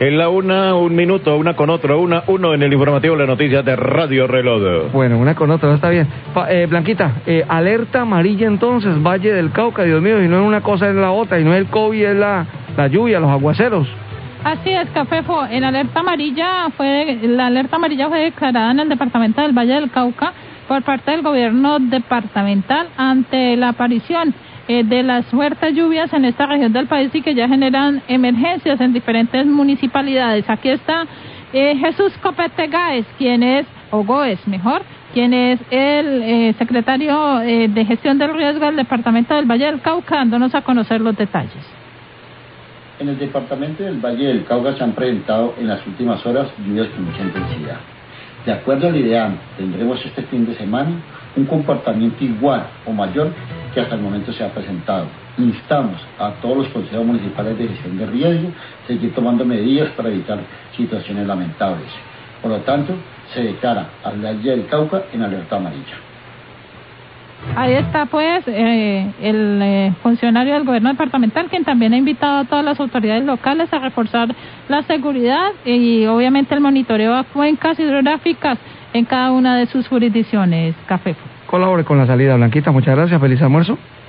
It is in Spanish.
En la una, un minuto, una con otro, uno en el informativo, la noticia de Radio Reloj. Bueno, una con otra, está bien. Blanquita, alerta amarilla entonces, Valle del Cauca, Dios mío, y no es una cosa es la otra, y no es el COVID, es la lluvia, los aguaceros. Así es, Cafefo, la alerta amarilla fue declarada en el departamento del Valle del Cauca por parte del gobierno departamental ante la aparición de las fuertes lluvias en esta región del país y que ya generan emergencias en diferentes municipalidades. Aquí está Jesús Copete Gáez, quien es el secretario de Gestión del Riesgo del departamento del Valle del Cauca, dándonos a conocer los detalles. En el departamento del Valle del Cauca se han presentado en las últimas horas lluvias con mucha intensidad. De acuerdo al IDEAM, tendremos este fin de semana un comportamiento igual o mayor que hasta el momento se ha presentado. Instamos a todos los consejos municipales de gestión de riesgo a seguir tomando medidas para evitar situaciones lamentables. Por lo tanto, se declara al Valle del Cauca en alerta amarilla. Ahí está pues el funcionario del gobierno departamental, quien también ha invitado a todas las autoridades locales a reforzar la seguridad y obviamente el monitoreo a cuencas hidrográficas en cada una de sus jurisdicciones. Café. Colabore con la salida, Blanquita, muchas gracias, feliz almuerzo.